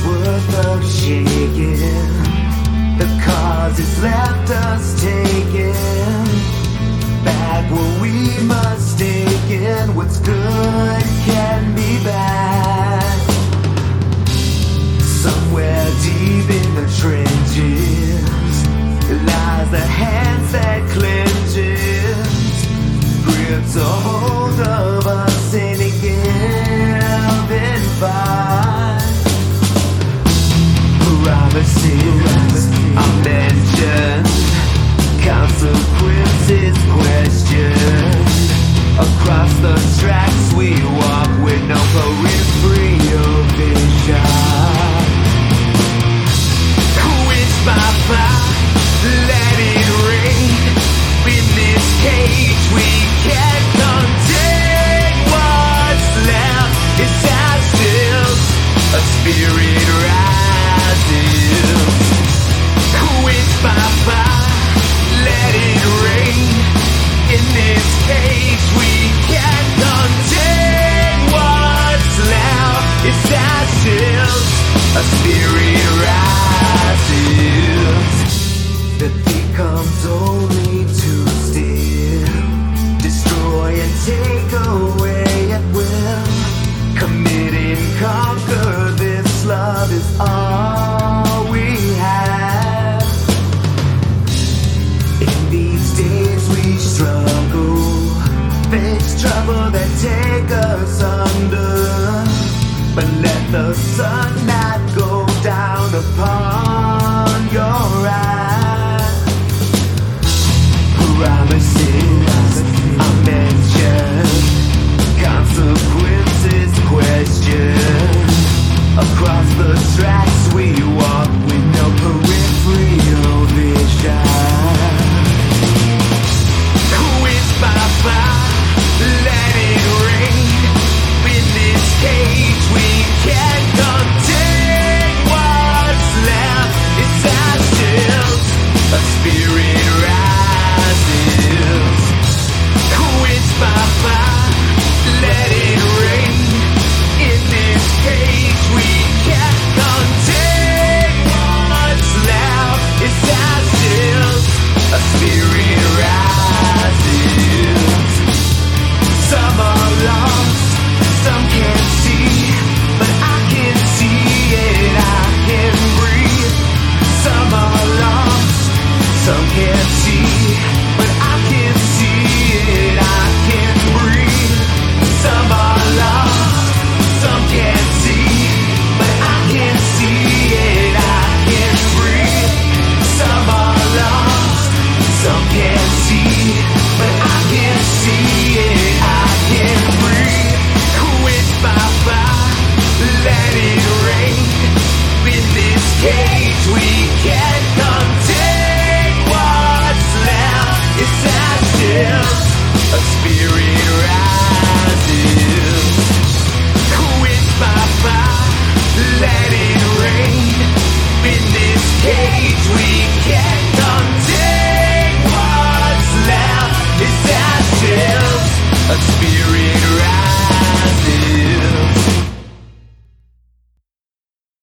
worth of shaking. The cause has left us taken back what we mistaken. What's good can be bad. Somewhere deep in the trenches lies the hands that clenches, grips a hold of us in a given fight. Promises are mentioned, consequences questioned. Across the tracks we walk with no peripheral vision. Quench my fire, let it rain. In this cage we can't contain what's left. It's ourselves, a spirit rises. Quench my fire, let it rain. In this cage we can't contain what's left. It's ourselves, a spirit rises. The thief comes only to steal, destroy and take away at will. Commit and conquer, this love is all we have. In these days we struggle, face trouble that take us under. But let the sun not go down upon your eyes. Promises are mentioned, consequences questioned. Across the tracks we walk with no peripheral vision. Quench my fire, let it rain. In this cage we can't contain what's left. It's ourselves, a spirit rises. Quench my fire, let it rain. In this cage we can't contain what's left. It's ourselves, a spirit rises. Some are lost, some can't see, but I can see it, I can breathe. Some are lost, some can't see, but I can see it, I can breathe. Some are lost, some can't see, but I can see it, I can breathe. Some are lost, some can't see, but I can see it, I can breathe. Quench my fire, let it rain. In this cage we can't contain what's left. It's ourselves, a spirit rises.